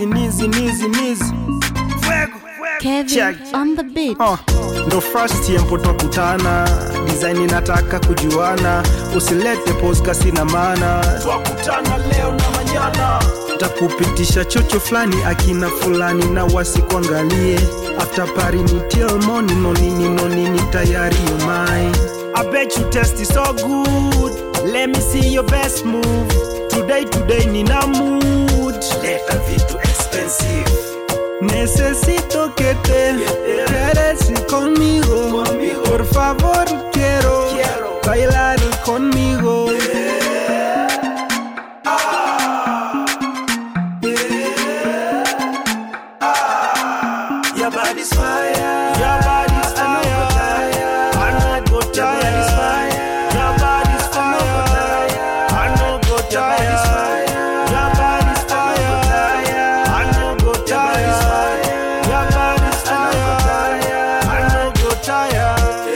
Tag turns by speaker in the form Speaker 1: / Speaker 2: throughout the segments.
Speaker 1: Kevin check on the beat.
Speaker 2: Ndo first tempo twakutana, design inataka kujuana, usilete poska sina maana, twakutana leo na manyana, takupitisha chocho flani akina fulani na wasikuangalie, after party ni till morning, no nini tayari you mine. I bet you test is so good, let me see your best move, today nina mood, leta vitu expensive, necesito que te quedes conmigo, por favor quiero bailar conmigo. Your body's fire, your body's fire, I know go tired. Your body's fire, I know go tired. Your body's fire, I know go tired. Your body's fire, I know go tired.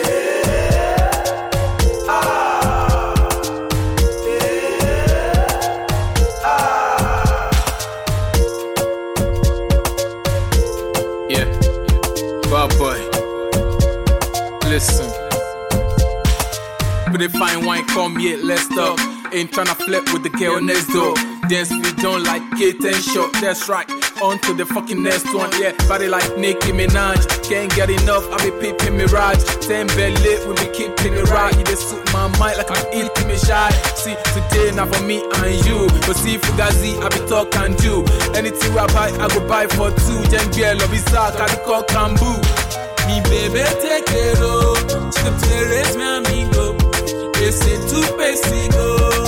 Speaker 3: Yeah, bad boy. Listen, but if fine wine come yet, let's talk. Ain't tryna flirt with the girl next door. Dance we don't like Kate and shot. That's right. On to the fucking next one, yeah. Body like Nicki Minaj. Can't get enough, I be peeping Mirage. 10 belly, we be keeping it right. You just suit my mind like I'm eating me shy. See, today not for me and you. But see, Fugazi, I be talk and do. Anything I buy, I go buy for two. Jen girl, love is sack, I call Kambu. Me baby, take it all. She come to the race, me amigo. They say 2 pesos go.